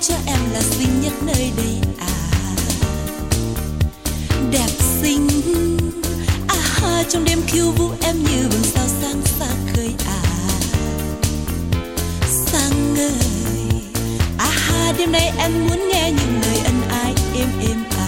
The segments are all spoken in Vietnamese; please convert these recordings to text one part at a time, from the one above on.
cho em là xinh nhất nơi đây à. Đẹp xinh à ha, trong đêm khiêu vũ em như vầng sao sáng xa khơi à. Sáng ơi à ha, đêm nay em muốn nghe những lời ân ái êm êm à.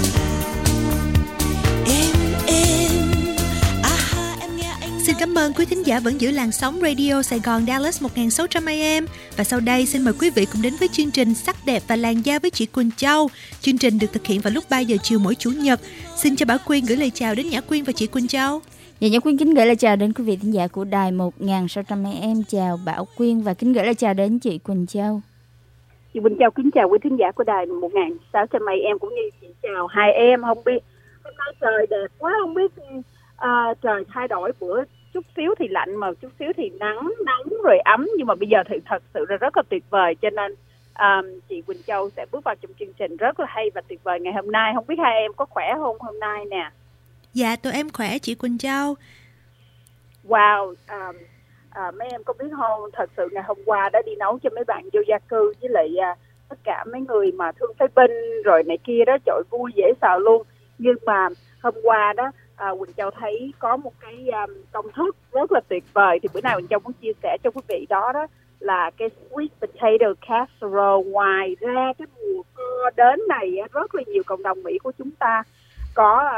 Xin cảm ơn quý thính giả vẫn giữ làn sóng Radio Sài Gòn Dallas 1600 AM. Và sau đây xin mời quý vị cùng đến với chương trình Sắc đẹp và làn da với chị Quỳnh Châu. Chương trình được thực hiện vào lúc 3 giờ chiều mỗi Chủ nhật. Xin cho Bảo Quyên gửi lời chào đến Nhã Quyên và chị Quỳnh Châu. Dạ, Nhã Quyên kính gửi lời chào đến quý vị thính giả của đài 1600 AM. Chào Bảo Quyên và kính gửi lời chào đến chị Quỳnh Châu. Chị Quỳnh Châu kính chào quý thính giả của đài 1600 AM cũng như chị chào hai em. Không biết hôm nay trời đẹp quá, không biết trời thay đổi, bữa chút xíu thì lạnh mà chút xíu thì nắng nóng rồi ấm, nhưng mà bây giờ thì thật sự là rất là tuyệt vời, cho nên chị Quỳnh Châu sẽ bước vào trong chương trình rất là hay và tuyệt vời ngày hôm nay. Không biết hai em có khỏe không hôm nay nè? Dạ tụi em khỏe chị Quỳnh Châu. Wow, mấy em có biết không, thật sự ngày hôm qua đã đi nấu cho mấy bạn vô gia cư với lại tất cả mấy người mà thương phế binh rồi này kia đó, trời vui dễ sợ luôn. Nhưng mà hôm qua đó Quỳnh Châu thấy có một cái công thức rất là tuyệt vời, thì bữa nay Quỳnh Châu muốn chia sẻ cho quý vị đó là cái sweet potato casserole. Ngoài ra cái mùa co đến này rất là nhiều cộng đồng Mỹ của chúng ta có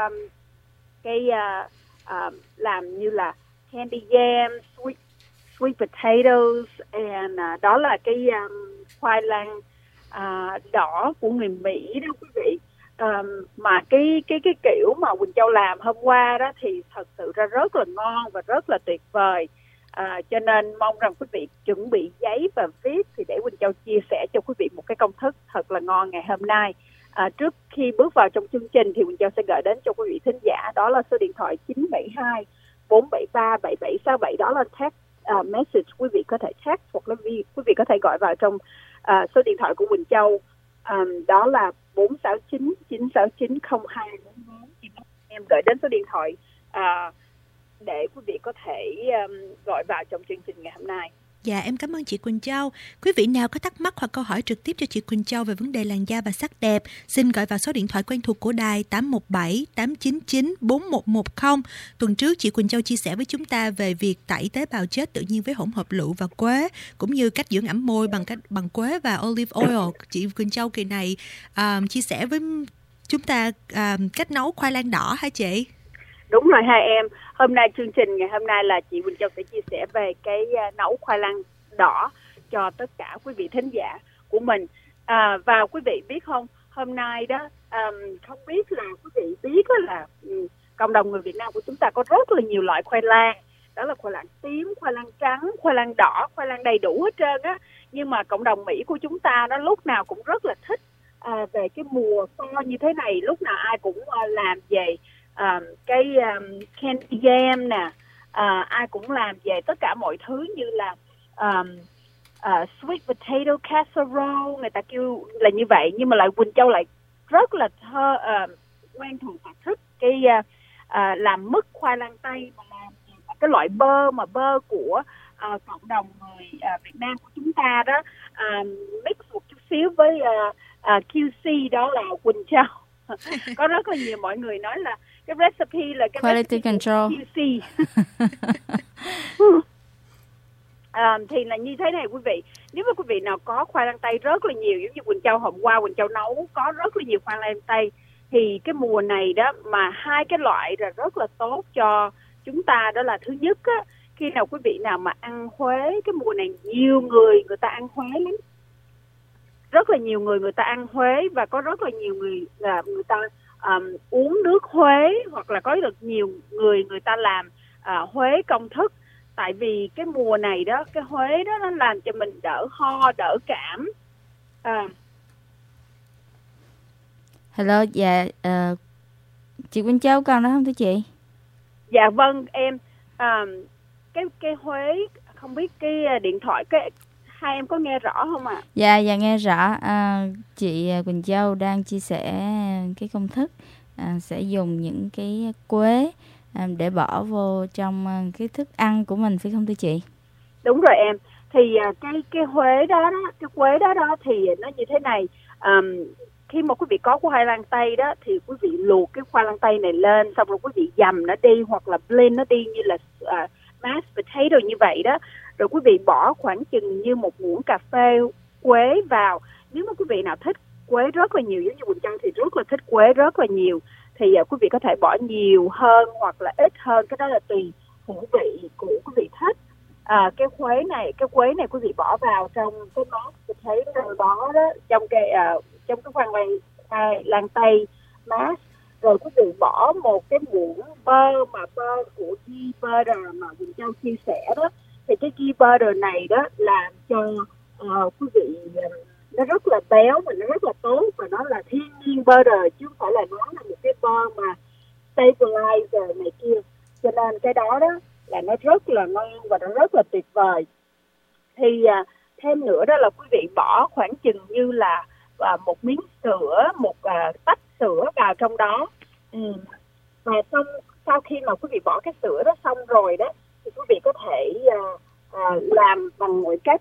làm như là candy yam, sweet potatoes, and đó là cái khoai lang đỏ của người Mỹ đó quý vị. Mà cái kiểu mà Quỳnh Châu làm hôm qua đó thì thật sự ra rất là ngon và rất là tuyệt vời, cho nên mong rằng quý vị chuẩn bị giấy và viết thì để Quỳnh Châu chia sẻ cho quý vị một cái công thức thật là ngon ngày hôm nay. Trước khi bước vào trong chương trình thì Quỳnh Châu sẽ gửi đến cho quý vị thính giả đó là số điện thoại 972 473 7767, đó là text message, quý vị có thể text hoặc là quý vị có thể gọi vào trong số điện thoại của Quỳnh Châu, đó là 469 969 0244. Em gửi đến số điện thoại để quý vị có thể gọi vào trong chương trình ngày hôm nay. Dạ em cảm ơn chị Quỳnh Châu. Quý vị nào có thắc mắc hoặc câu hỏi trực tiếp cho chị Quỳnh Châu về vấn đề làn da và sắc đẹp, xin gọi vào số điện thoại quen thuộc của đài 817 899 4110. Tuần trước chị Quỳnh Châu chia sẻ với chúng ta về việc tẩy tế bào chết tự nhiên với hỗn hợp lựu và quế, cũng như cách dưỡng ẩm môi bằng quế và olive oil. Chị Quỳnh Châu kỳ này chia sẻ với chúng ta cách nấu khoai lang đỏ hả chị? Đúng rồi hai em. Hôm nay chương trình ngày hôm nay là chị Quỳnh Châu sẽ chia sẻ về cái nấu khoai lang đỏ cho tất cả quý vị thính giả của mình. Và quý vị biết không, hôm nay đó không biết là quý vị biết là cộng đồng người Việt Nam của chúng ta có rất là nhiều loại khoai lang. Đó là khoai lang tím, khoai lang trắng, khoai lang đỏ, khoai lang đầy đủ hết trơn á. Nhưng mà cộng đồng Mỹ của chúng ta đó lúc nào cũng rất là thích về cái mùa co như thế này, lúc nào ai cũng làm về cái candy yam nè, ai cũng làm về tất cả mọi thứ như là sweet potato casserole, người ta kêu là như vậy. Nhưng mà lại Quỳnh Châu lại rất là quen thuộc và thích cái làm mứt khoai lang tây, mà làm cái loại bơ của cộng đồng người Việt Nam của chúng ta đó, mix một chút xíu với QC, đó là Quỳnh Châu. Có rất là nhiều mọi người nói là cái recipe là cái Quality Control QC. Thì là như thế này quý vị, nếu mà quý vị nào có khoai lang tây rất là nhiều, giống như Quỳnh Châu hôm qua Quỳnh Châu nấu có rất là nhiều khoai lang tây, thì cái mùa này đó mà hai cái loại là rất là tốt cho chúng ta. Đó là thứ nhất á, khi nào quý vị nào mà ăn Huế, cái mùa này nhiều người ta ăn Huế lắm, rất là nhiều người ta ăn Huế, và có rất là nhiều người ta uống nước Huế, hoặc là có được nhiều người ta làm Huế công thức. Tại vì cái mùa này đó, cái Huế đó nó làm cho mình đỡ ho, đỡ cảm. Hello, dạ chị Quỳnh Châu còn đó không thưa chị? Dạ vâng em. Cái Huế, không biết cái điện thoại, hai em có nghe rõ không ạ? Dạ nghe rõ. Chị Quỳnh Châu đang chia sẻ cái công thức sẽ dùng những cái quế để bỏ vô trong cái thức ăn của mình, phải không thưa chị? Đúng rồi em. Thì cái Huế đó, cái quế đó thì nó như thế này. Khi mà quý vị có khoai lang tây đó thì quý vị luộc cái khoai lang tây này lên, xong rồi quý vị dầm nó đi hoặc là blend nó đi như là mashed potato như vậy đó. Rồi quý vị bỏ khoảng chừng như 1 muỗng cà phê quế vào. Nếu mà quý vị nào thích quế rất là nhiều, giống như Quỳnh Châu thì rất là thích quế rất là nhiều, thì quý vị có thể bỏ nhiều hơn hoặc là ít hơn, cái đó là tùy khẩu vị của quý vị thích. Cái quế này quý vị bỏ vào trong cái mashed potato đó, trong cái khoai lang tây mash. Rồi quý vị bỏ một cái muỗng bơ của ghee butter mà Quỳnh Châu chia sẻ đó. Thì cái ghee butter này đó làm cho quý vị nó rất là béo và nó rất là tốt, và nó là thiên nhiên butter chứ không phải là nó là một cái bơ mà stabilizer này kia. Cho nên cái đó là nó rất là ngon và nó rất là tuyệt vời. Thì thêm nữa đó là quý vị bỏ khoảng chừng như là một miếng sữa, một tách sữa vào trong đó. Và sau khi mà quý vị bỏ cái sữa đó xong rồi đó, thì quý vị có thể làm bằng mọi cách.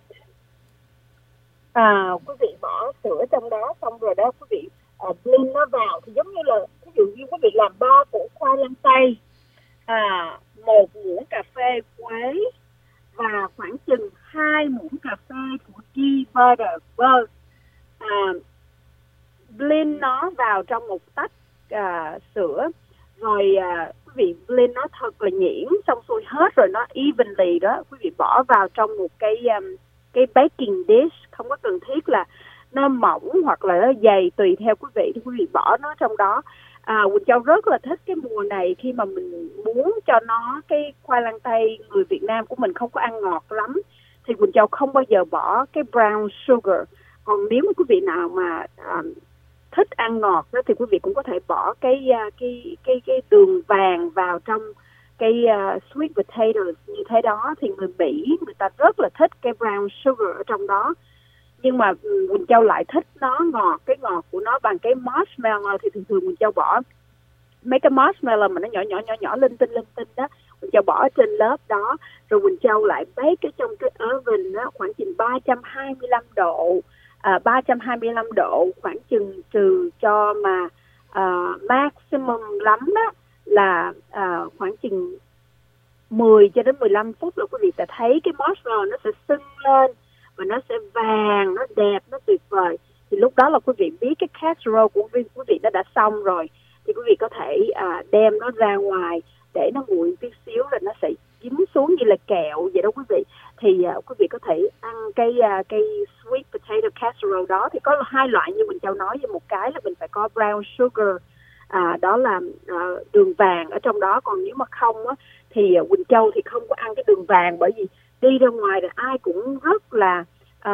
Quý vị bỏ sữa trong đó xong rồi đó, quý vị blend nó vào. Thì giống như là ví dụ như quý vị làm 3 củ khoai lang tây, 1 muỗng cà phê quế và khoảng chừng 2 muỗng cà phê của ghee butter bơ. Blend nó vào trong một tách sữa, rồi quý vị blend nó thật là nhuyễn, xong xuôi hết rồi nó evenly đó, quý vị bỏ vào trong một cái baking dish. Không có cần thiết là nó mỏng hoặc là nó dày, tùy theo quý vị thì quý vị bỏ nó trong đó. Quỳnh Châu rất là thích cái mùa này, khi mà mình muốn cho nó, cái khoai lang tây người Việt Nam của mình không có ăn ngọt lắm, thì Quỳnh Châu không bao giờ bỏ cái brown sugar. Còn nếu mà quý vị nào mà thích ăn ngọt đó, thì quý vị cũng có thể bỏ cái đường vàng vào trong cái sweet potatoes như thế đó. Thì người Mỹ người ta rất là thích cái brown sugar ở trong đó. Nhưng mà Quỳnh Châu lại thích nó ngọt, cái ngọt của nó bằng cái marshmallow. Thì thường Quỳnh Châu bỏ mấy cái marshmallow mà nó nhỏ linh tinh đó, Quỳnh Châu bỏ trên lớp đó. Rồi Quỳnh Châu lại bake trong cái oven đó, khoảng chừng 325 độ. 325 độ khoảng chừng trừ cho mà maximum lắm đó là khoảng chừng 10 cho đến 15 phút là quý vị sẽ thấy cái marshmallow nó sẽ sưng lên và nó sẽ vàng, nó đẹp, nó tuyệt vời. Thì lúc đó là quý vị biết cái casserole của quý vị nó đã xong rồi, thì quý vị có thể đem nó ra ngoài để nó nguội tí xíu rồi nó sẽ dính xuống như là kẹo vậy đó quý vị. Thì quý vị có thể ăn cái sweet potato casserole đó. Thì có 2 loại như Quỳnh Châu nói, với một cái là mình phải có brown sugar, đó là đường vàng ở trong đó. Còn nếu mà không á, thì Quỳnh Châu thì không có ăn cái đường vàng, bởi vì đi ra ngoài thì ai cũng rất là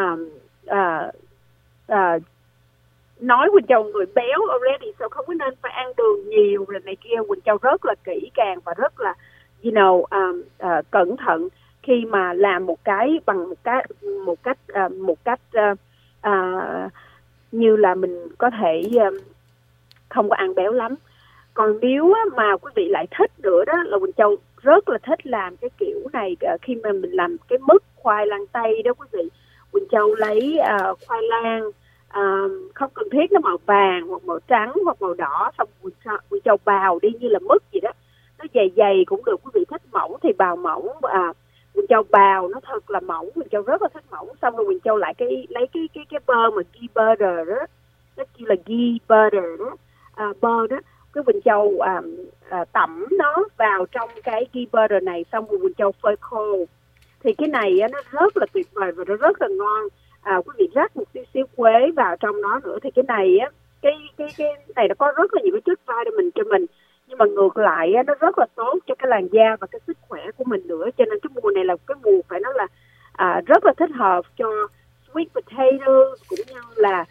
nói Quỳnh Châu người béo already, sao không có nên phải ăn đường nhiều rồi này kia. Quỳnh Châu rất là kỹ càng và rất là cẩn thận khi mà làm một cái bằng một cách như là mình có thể không có ăn béo lắm. Còn nếu mà quý vị lại thích nữa đó là Quỳnh Châu rất là thích làm cái kiểu này khi mà mình làm cái mứt khoai lang tây đó quý vị. Quỳnh Châu lấy khoai lang không cần thiết nó màu vàng hoặc màu trắng hoặc màu đỏ, xong Quỳnh Châu bào đi như là mứt gì đó, nó dày cũng được, quý vị thích mỏng thì bào mỏng. Quỳnh Châu bào nó thật là mỏng, Quỳnh Châu rất là thích mỏng. Xong rồi Quỳnh Châu lại lấy cái bơ mà ghee butter đó, nó kêu là ghee butter đó, bơ đó, cái Quỳnh Châu tẩm nó vào trong cái ghee butter này, xong rồi Quỳnh Châu phơi khô. Thì cái này nó rất là tuyệt vời và nó rất là ngon. Quý vị rắc một tí xíu quế vào trong nó nữa. Thì cái này cái này nó có rất là nhiều cái chất vitamin cho mình, nhưng mà ngược lại nó rất là tốt cho cái làn da và cái sức khỏe của mình nữa. Cho nên cái mùa này là cái mùa phải nói là rất là thích hợp cho sweet potato, cũng như là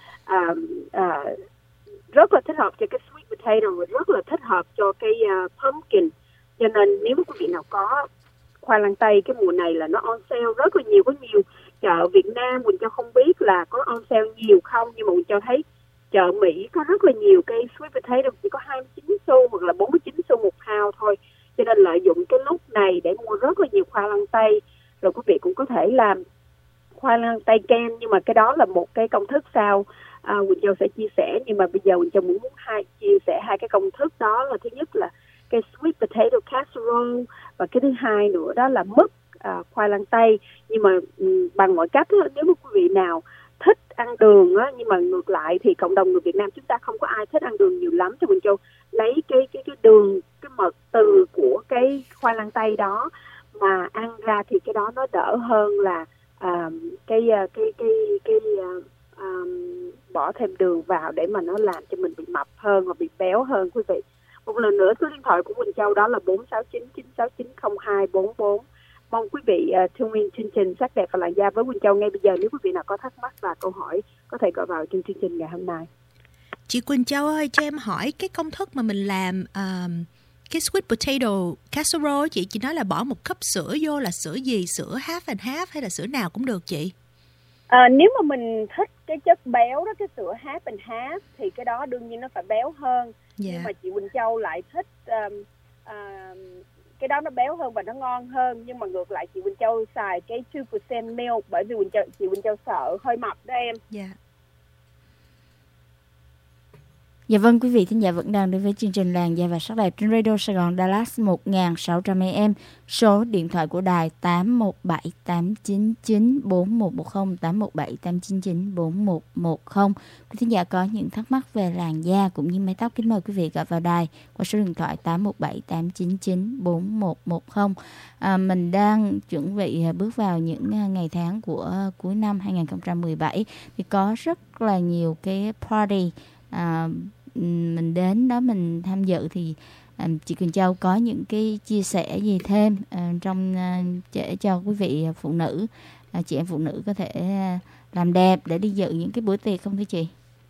rất là thích hợp cho cái sweet potato và rất là thích hợp cho cái pumpkin. Cho nên nếu quý vị nào có khoai lang tây cái mùa này là nó on sale rất là nhiều. Có nhiều chợ Việt Nam Quỳnh Châu không biết là có on sale nhiều không, nhưng mà Quỳnh Châu thấy chợ Mỹ có rất là nhiều cây sweet potato chỉ có 29 xu hoặc là 49 xu một pound thôi. Cho nên lợi dụng cái lúc này để mua rất là nhiều khoai lang tây. Rồi quý vị cũng có thể làm khoai lang tây kem, nhưng mà cái đó là một cái công thức sau Quỳnh Châu sẽ chia sẻ. Nhưng mà bây giờ Quỳnh Châu muốn chia sẻ hai cái công thức đó, là thứ nhất là cái sweet potato casserole, và cái thứ hai nữa đó là mứt khoai lang tây. Nhưng mà bằng mọi cách đó, nếu mà quý vị nào thích ăn đường á, nhưng mà ngược lại thì cộng đồng người Việt Nam chúng ta không có ai thích ăn đường nhiều lắm, thì Quỳnh Châu lấy cái đường, cái mật từ của cái khoai lang tây đó mà ăn ra, thì cái đó nó đỡ hơn là bỏ thêm đường vào để mà nó làm cho mình bị mập hơn và bị béo hơn quý vị. Một lần nữa, số điện thoại của Quỳnh Châu đó là 46996902444. Mong quý vị tune in chương trình Sắc đẹp và làn da với Quỳnh Châu ngay bây giờ. Nếu quý vị nào có thắc mắc và câu hỏi có thể gọi vào chương trình ngày hôm nay. Chị Quỳnh Châu ơi, cho em hỏi cái công thức mà mình làm cái sweet potato casserole, chị nói là bỏ một cốc sữa vô, là sữa gì? Sữa half and half hay là sữa nào cũng được chị? Nếu mà mình thích cái chất béo đó, cái sữa half and half thì cái đó đương nhiên nó phải béo hơn. Nhưng mà chị Quỳnh Châu lại thích cái đó nó béo hơn và nó ngon hơn. Nhưng mà ngược lại chị Quỳnh Châu xài cái 2% milk, bởi vì chị Quỳnh Châu sợ hơi mập đó em. Dạ vâng, quý vị thính giả vẫn đang đến với chương trình Làn da và sắc đẹp trên Radio Sài Gòn Dallas 1600 AM. Số điện thoại của đài 817 899 4110, 817 899 4110. Quý thính giả có những thắc mắc về làn da cũng như mái tóc, kính mời quý vị gọi vào đài qua số điện thoại 817 899 4110. Mình đang chuẩn bị bước vào những ngày tháng của cuối năm 2017 thì có rất là nhiều cái party mình đến đó mình tham dự, thì chị Quỳnh Châu có những cái chia sẻ gì thêm trong để cho quý vị phụ nữ, chị em phụ nữ có thể làm đẹp để đi dự những cái bữa tiệc không thưa chị?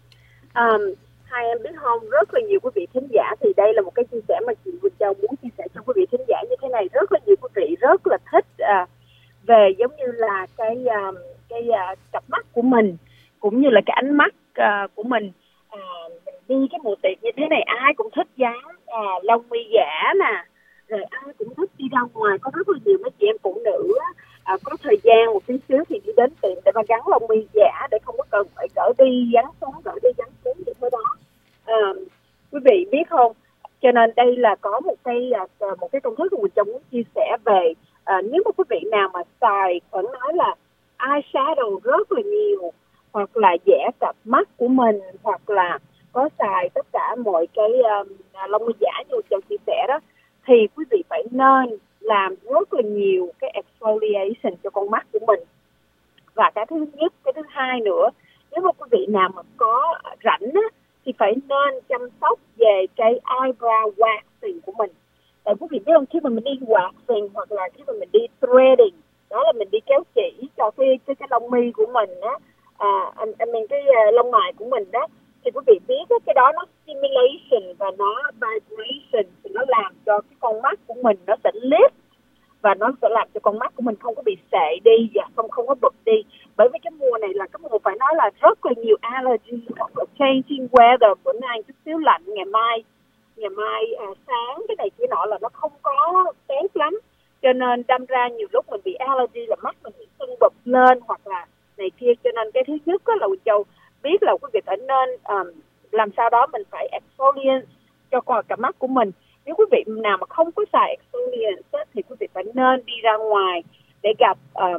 Hai em biết không, rất là nhiều quý vị thính giả, thì đây là một cái chia sẻ mà chị Quỳnh Châu muốn chia sẻ cho quý vị thính giả như thế này. Rất là nhiều quý vị rất là thích về giống như là cái cặp mắt của mình, cũng như là cái ánh mắt của mình. Đi cái mùa tiệc như thế này ai cũng thích dán lông mi giả nè, rồi ai cũng thích đi ra ngoài. Có rất là nhiều mấy chị em phụ nữ có thời gian một tí xíu thì đi đến tiệm để mà gắn lông mi giả, để không có cần phải gỡ đi gắn xuống vậy thôi đó. Quý vị biết không, cho nên đây là có một cái công thức của Quỳnh Châu muốn chia sẻ về nếu mà quý vị nào mà xài vẫn nói là eyeshadow rất là nhiều, hoặc là vẽ cặp mắt của mình, hoặc là có xài tất cả mọi cái lông mi giả như Châu chia sẻ đó, thì quý vị phải nên làm rất là nhiều cái exfoliation cho con mắt của mình. Và cái thứ nhất, cái thứ hai nữa, nếu mà quý vị nào mà có rảnh á, thì phải nên chăm sóc về cái eyebrow waxing của mình. Tại quý vị biết không, khi mà mình đi waxing hoặc là khi mà mình đi threading, đó là mình đi kéo chỉ cho cái lông mi của mình á, cái lông mày của mình đó, thì quý vị biết cái đó nó stimulation và nó vibration, thì nó làm cho cái con mắt của mình nó sẽ lift, và nó sẽ làm cho con mắt của mình không có bị sệ đi và không có bực đi. Bởi vì cái mùa này là cái mùa phải nói là rất là nhiều allergy, hoặc là changing weather, bữa nay chút xíu lạnh, ngày mai sáng cái này kia nọ là nó không có tốt lắm, cho nên đâm ra nhiều lúc mình bị allergy là mắt mình bị sưng bực lên hoặc là này kia. Cho nên cái thứ nhất là Quỳnh Châu biết là quý vị phải nên làm sao đó mình phải exfoliate cho cả mắt của mình. Nếu quý vị nào mà không có xài exfoliant thì quý vị phải nên đi ra ngoài để gặp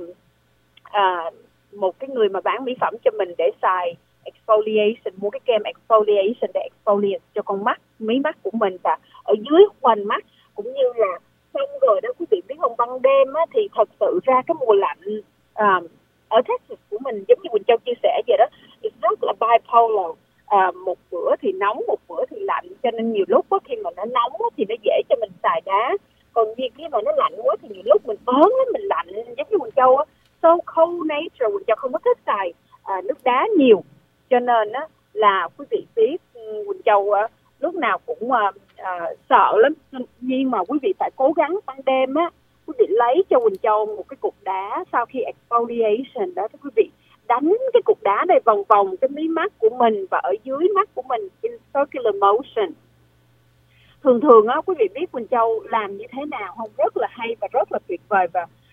một cái người mà bán mỹ phẩm cho mình để xài exfoliation, mua cái kem exfoliation để exfoliate cho con mắt, mí mắt của mình và ở dưới quanh mắt. Cũng như là xong rồi đó quý vị biết không, ban đêm á, thì thật sự ra cái mùa lạnh ở Texas của mình giống như Quỳnh Châu chia sẻ vậy đó, rất là bipolar, một bữa thì nóng, một bữa thì lạnh, cho nên nhiều lúc khi mà nó nóng thì nó dễ cho mình xài đá, còn khi mà nó lạnh quá thì nhiều lúc mình ớn lắm, mình lạnh giống như Quỳnh Châu á, so cold nature, Quỳnh Châu không có thích xài nước đá nhiều, cho nên á là quý vị biết Quỳnh Châu lúc nào cũng sợ lắm, nhưng mà quý vị phải cố gắng ban đêm á, quý vị lấy cho Quỳnh Châu một cái cục đá sau khi exfoliation đó, quý vị đánh cái cục đá này vòng vòng cái mí mắt của mình và ở dưới mắt của mình in circular motion. Thường á quý vị biết Quỳnh Châu làm như thế nào không? Rất là hay và rất là tuyệt vời, và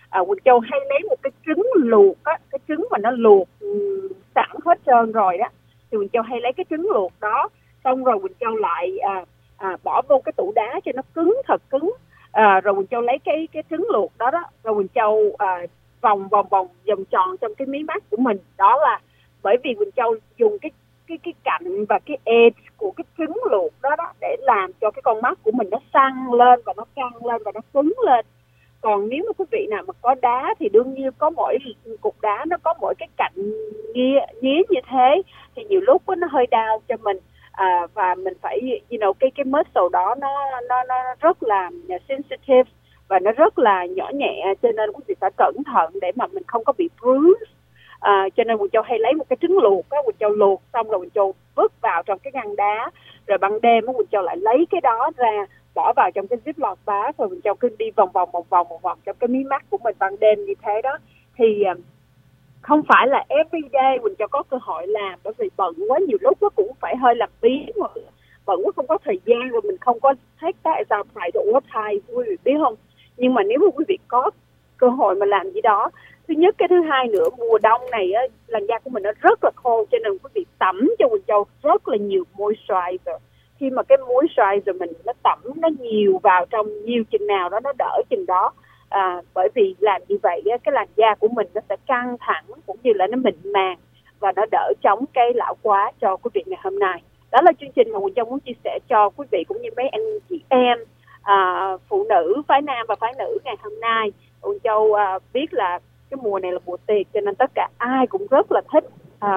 Quỳnh Châu hay lấy một cái trứng luộc á, cái trứng mà nó luộc sẵn hết trơn rồi á, thì Quỳnh Châu hay lấy cái trứng luộc đó, xong rồi Quỳnh Châu lại bỏ vô cái tủ đá cho nó cứng, thật cứng, rồi Quỳnh Châu lấy cái trứng luộc đó rồi Quỳnh Châu vòng vòng tròn trong cái mí mắt của mình. Đó là bởi vì Quỳnh Châu dùng cái cạnh và cái edge của cái trứng luộc đó để làm cho cái con mắt của mình nó săn lên và nó căng lên và nó cứng lên. Còn nếu mà quý vị nào mà có đá thì đương nhiên có mỗi cục đá nó có mỗi cái cạnh nghía như thế, thì nhiều lúc nó hơi đau cho mình, và mình phải cái muscle đó nó rất là sensitive và nó rất là nhỏ nhẹ, cho nên quý vị phải cẩn thận để mà mình không có bị bruise. Cho nên Quỳnh Châu hay lấy một cái trứng luộc á, Quỳnh Châu luộc xong rồi Quỳnh Châu vứt vào trong cái ngăn đá, rồi ban đêm Quỳnh Châu lại lấy cái đó ra bỏ vào trong cái ziploc bag, rồi Quỳnh Châu cứ đi vòng vòng trong cái mí mắt của mình ban đêm như thế đó. Thì không phải là everyday Quỳnh Châu có cơ hội làm, bởi vì bận quá, nhiều lúc nó cũng phải hơi làm biếng, bận quá không có thời gian, rồi mình không có take that as our priority, quý vị biết không? Nhưng mà nếu mà quý vị có cơ hội mà làm gì đó, thứ nhất, cái thứ hai nữa, mùa đông này á, làn da của mình nó rất là khô, cho nên quý vị tẩm cho Quỳnh Châu rất là nhiều moisturizer. Khi mà cái moisturizer mình nó tẩm nó nhiều vào trong nhiều chừng nào đó nó đỡ chừng đó, bởi vì làm như vậy á, cái làn da của mình nó sẽ căng thẳng cũng như là nó mịn màng và nó đỡ chống cái lão hóa cho quý vị ngày hôm nay. Đó là chương trình mà Quỳnh Châu muốn chia sẻ cho quý vị cũng như mấy anh chị em phụ nữ, phái nam và phái nữ ngày hôm nay. Quỳnh Châu biết là cái mùa này là mùa tiệc, cho nên tất cả ai cũng rất là thích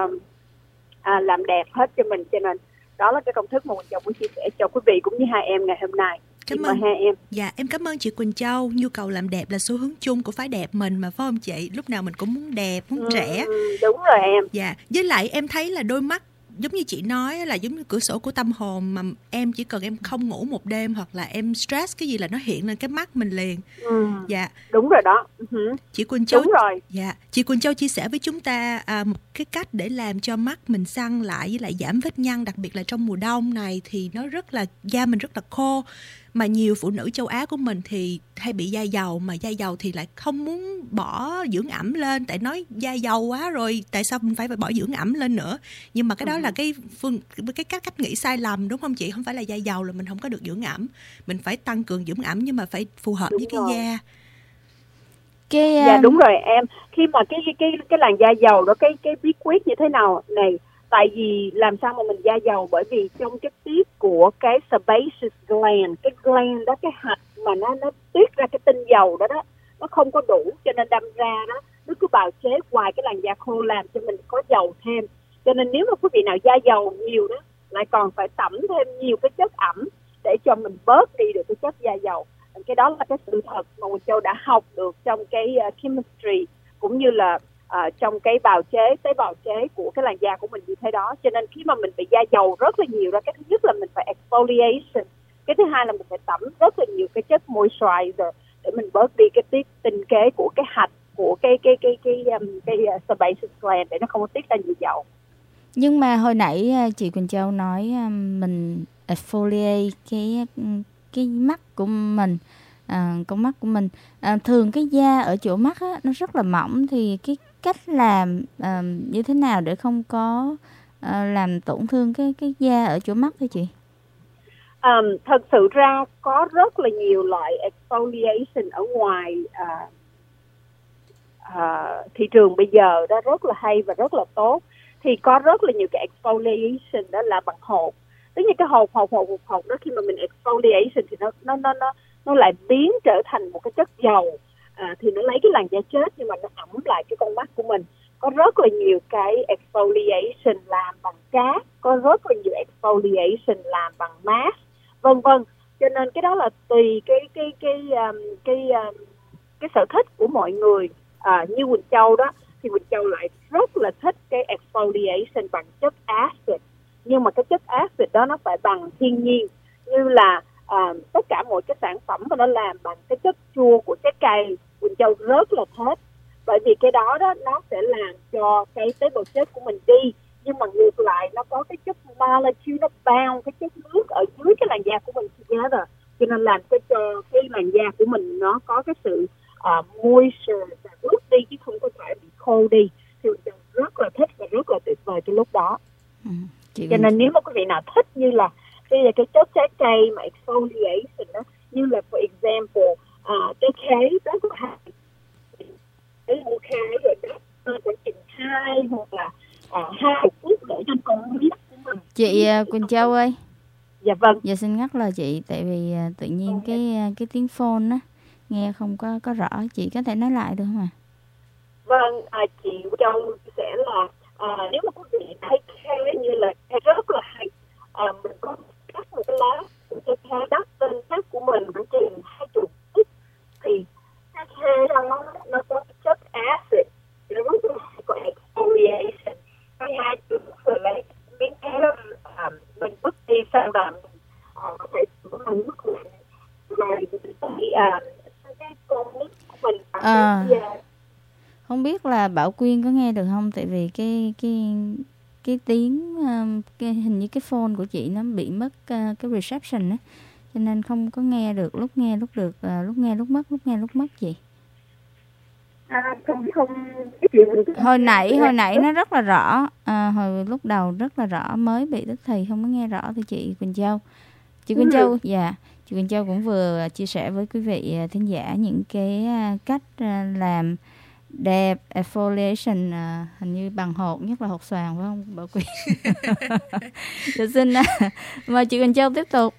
làm đẹp hết cho mình, cho nên đó là cái công thức mà Quỳnh Châu muốn chia sẻ cho quý vị cũng như hai em ngày hôm nay. Cảm ơn hai em. Dạ, em cảm ơn chị Quỳnh Châu. Nhu cầu làm đẹp là xu hướng chung của phái đẹp mình mà, phải không chị? Lúc nào mình cũng muốn đẹp, muốn trẻ. Đúng rồi em. Dạ, với lại em thấy là đôi mắt giống như chị nói là giống như cửa sổ của tâm hồn, mà em chỉ cần em không ngủ một đêm hoặc là em stress cái gì là nó hiện lên cái mắt mình liền. Dạ. Đúng rồi đó. Chị Quỳnh Châu. Đúng rồi. Dạ. Chị Quỳnh Châu chia sẻ với chúng ta một cái cách để làm cho mắt mình săn lại với lại giảm vết nhăn, đặc biệt là trong mùa đông này thì nó rất là da mình rất là khô. Mà nhiều phụ nữ châu Á của mình thì hay bị da dầu, mà da dầu thì lại không muốn bỏ dưỡng ẩm lên, tại nói da dầu quá rồi tại sao mình phải bỏ dưỡng ẩm lên nữa. Nhưng mà cái đó là cái cách nghĩ sai lầm, đúng không chị? Không phải là da dầu là mình không có được dưỡng ẩm, mình phải tăng cường dưỡng ẩm nhưng mà phải phù hợp với cái da. Dạ đúng rồi em. Khi mà cái làn da dầu đó, cái bí quyết như thế nào này? Tại vì làm sao mà mình da dầu, bởi vì trong cái tiết của cái sebaceous gland, cái gland đó, cái hạch mà nó tiết ra cái tinh dầu đó nó không có đủ, cho nên đâm ra đó nó cứ bào chế hoài cái làn da khô, làm cho mình có dầu thêm. Cho nên nếu mà quý vị nào da dầu nhiều đó, lại còn phải tẩm thêm nhiều cái chất ẩm để cho mình bớt đi được cái chất da dầu. Cái đó là cái sự thật mà Quỳnh Châu đã học được trong cái chemistry cũng như là trong cái tế bào chế của cái làn da của mình như thế đó. Cho nên khi mà mình bị da dầu rất là nhiều đó, cái thứ nhất là mình phải exfoliation, cái thứ hai là mình phải tẩm rất là nhiều cái chất moisturizer để mình bớt đi cái tiết tinh kế của cái hạch của cái sebaceous gland để nó không có tiết ra nhiều dầu. Nhưng mà hồi nãy chị Quỳnh Châu nói mình exfoliate cái mắt của mình, con mắt của mình, thường cái da ở chỗ mắt á, nó rất là mỏng, thì cái cách làm như thế nào để không có làm tổn thương cái da ở chỗ mắt thưa chị? Thật sự ra có rất là nhiều loại exfoliation ở ngoài thị trường bây giờ đó, rất là hay và rất là tốt. Thì có rất là nhiều cái exfoliation đó là bằng hột. Tức là cái hột đó, khi mà mình exfoliation thì nó lại biến trở thành một cái chất dầu, thì nó lấy cái làn da chết nhưng mà nó ẩm lại cái con mắt của mình. Có rất là nhiều cái exfoliation làm bằng cát, có rất là nhiều exfoliation làm bằng mask, vân vân. Cho nên cái đó là tùy cái sở thích của mọi người. Như Quỳnh Châu đó, thì Quỳnh Châu lại rất là thích cái exfoliation bằng chất acid, nhưng mà cái chất acid đó nó phải bằng thiên nhiên, như là tất cả mọi cái sản phẩm mà nó làm bằng cái chất chua của trái cây, Quỳnh Châu rất là thích, bởi vì cái đó nó sẽ làm cho cái tế bào chết của mình đi, nhưng mà ngược lại nó có cái chất molecule, nó bao cái chất nước ở dưới cái làn da của mình together, cho nên làm cho cái làn da của mình nó có cái sự moisture và ướt đi chứ không có phải bị khô đi, thì Quỳnh Châu rất là thích và rất là tuyệt vời cái lúc đó. Cho nên nếu mà quý vị nào thích như là cái chất trái cây mà exfoliation đó, như là for example cái khế đó của hai cái mua khế rồi đó của chừng 2 hoặc là 2 phút để cho con biết của mình. Chị Quỳnh Châu ơi. Dạ vâng. Giờ xin ngắt lời chị, tại vì tự nhiên cái tiếng phone á nghe không có rõ, chị có thể nói lại được không ạ? Vâng, chị Châu sẽ là nếu mà quý vị thấy khế như là rất là hay, mình có cắt một cái lá cái khế đất tên khác của mình khoảng chừng 20 phút, thì cái khế đó nó có chất acid, nó rất là có exfoliation. Cái 20 phút rồi lấy miếng khế đó mình vứt đi, sau đó có thể sửa bằng nước lạnh rồi cái con nước của mình không biết là Bảo Quyên có nghe được không, tại vì cái tiếng hình như cái phone của chị nó bị mất cái reception á, cho nên không có nghe được, lúc nghe lúc được, lúc nghe lúc mất, lúc nghe lúc mất chị. Hồi nãy nó rất là rõ, hồi lúc đầu rất là rõ, mới bị tức thì không có nghe rõ thôi chị Quỳnh Châu. Chị Quỳnh Châu, dạ, chị Quỳnh Châu cũng vừa chia sẻ với quý vị thính giả những cái cách làm đẹp exfoliation, hình như bằng hột, nhất là hột xoàn phải không Bảo Quyên? Tôi xin mời chị Quỳnh Châu tiếp tục.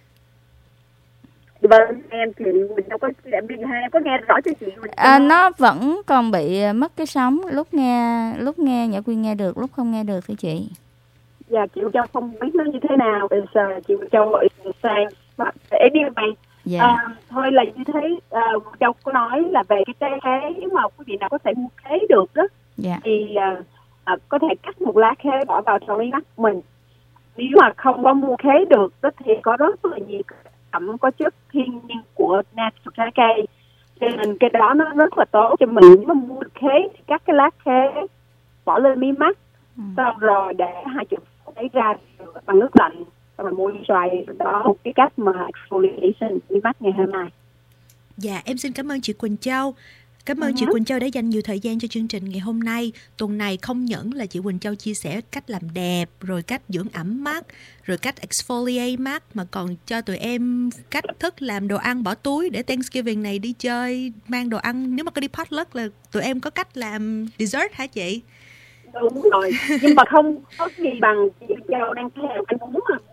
Vâng, em chị Quỳnh Châu có nghe rõ cho chị Quỳnh Châu? Nó vẫn còn bị mất cái sóng, lúc nghe Nhã Quyên nghe được, lúc không nghe được thưa chị. Dạ, chị Quỳnh Châu không biết nó như thế nào, chị Quỳnh Châu gọi sang anyway. Thôi là như thế, Quỳnh Châu có nói là về cái trái khế, nếu mà quý vị nào có thể mua khế được đó, thì có thể cắt một lá khế bỏ vào trong cái mắt mình. Nếu mà không có mua khế được đó, thì có rất là nhiều ẩm có chất thiên nhiên của natural trái cây, cho nên cái đó nó rất là tốt cho mình. Nếu mà mua được khế thì cắt cái lá khế bỏ lên mí mắt, xong rồi để 20 phút lấy ra bằng nước lạnh và mua xoài. Đó một cái cách mà exfoliation mí mắt ngày hôm nay. Dạ, em xin cảm ơn chị Quỳnh Châu. Cảm ơn chị Quỳnh Châu đã dành nhiều thời gian cho chương trình ngày hôm nay. Tuần này không những là chị Quỳnh Châu chia sẻ cách làm đẹp, rồi cách dưỡng ẩm mắt, rồi cách exfoliate mắt, mà còn cho tụi em cách thức làm đồ ăn bỏ túi để Thanksgiving này đi chơi, mang đồ ăn. Nếu mà có đi potluck là tụi em có cách làm dessert hả chị? Đúng rồi, nhưng mà không có gì bằng chị Quỳnh Châu đang theo anh muốn là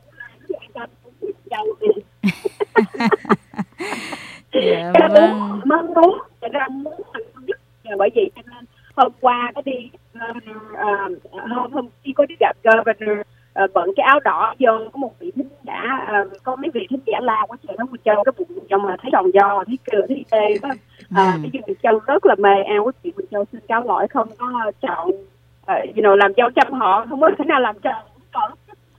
dạ, vâng. Mong muốn ra muốn bởi vì cho nên hôm qua có đi hôm khi có đi gặp governor, bận cái áo đỏ vô, có một vị thính giả, có mấy vị thính giả la quá trời, nó Quỳnh Châu cái bụng trong mà thấy tròn do, thấy cười, thấy tê đó. Cái Quỳnh Châu rất là mê ăn của chị Quỳnh Châu, xin cáo lỗi không có chọn làm dâu trăm họ, không có thể nào làm tròn còn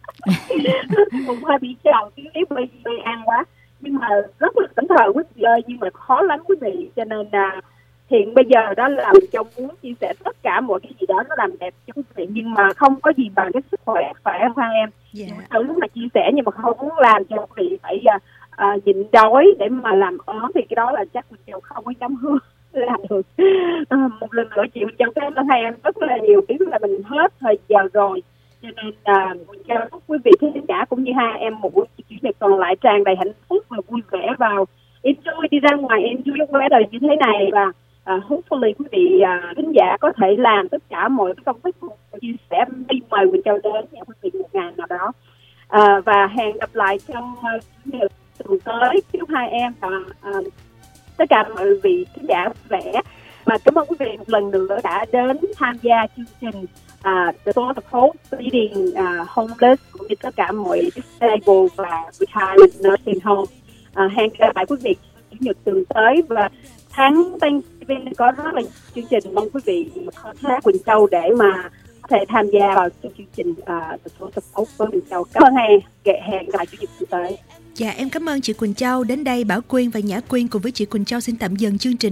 cũng hơi bị tròn tí bởi ăn quá, nhưng mà rất là cẩn thận quý vị ơi, nhưng mà khó lắm quý vị, cho nên hiện bây giờ đó là Châu muốn chia sẻ tất cả mọi cái gì đó nó làm đẹp cho quý vị, nhưng mà không có gì bằng cái sức khỏe, phải không em? Châu lúc mà chia sẻ nhưng mà không muốn làm cho quý vị phải nhịn đói để mà làm ốm, thì cái đó là chắc mình Châu không có dám hứa làm được. Một lần nữa chị Châu cảm ơn hai em rất là nhiều, biết là mình hết thời giờ rồi, cho nên chào chúc quý vị khán giả cũng như hai em một buổi chủ nhật còn lại tràn đầy hạnh phúc và vui vẻ, vào enjoy, đi ra ngoài enjoy cái weather như thế này, và hopefully quý vị khán giả có thể làm tất cả mọi cái công việc chia sẻ đi mời Quỳnh Châu đến nhà quý vị một ngày nào đó, và hẹn gặp lại trong tuần tới. Chúc hai em và tất cả mọi vị khán giả vui vẻ, mà cảm ơn quý vị một lần nữa đã đến tham gia chương trình The Thought of Hope Feeding Homeless, cũng như tất cả mọi stable và retirement nursing home. Hẹn gặp lại quý vị chủ nhật tuần tới, và tháng Thanksgiving có rất là chương trình, mong quý vị contact Quỳnh Châu để mà có thể tham gia vào chương trình The Thought of Hope với Quỳnh Châu. Cảm ơn hẹn gặp lại chủ nhật tuần tới. Dạ, em cảm ơn chị Quỳnh Châu. Đến đây Bảo Quyên và Nhã Quyên cùng với chị Quỳnh Châu xin tạm dừng chương trình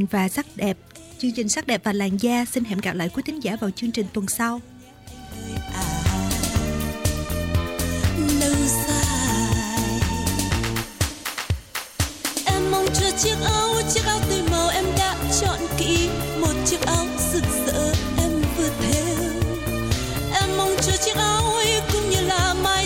sắc đẹp và làn da. Xin hẹn gặp lại quý thính giả vào chương trình tuần sau. Em mong chờ chiếc áo tươi màu em đã chọn kỹ một chiếc áo rực rỡ em vừa thêm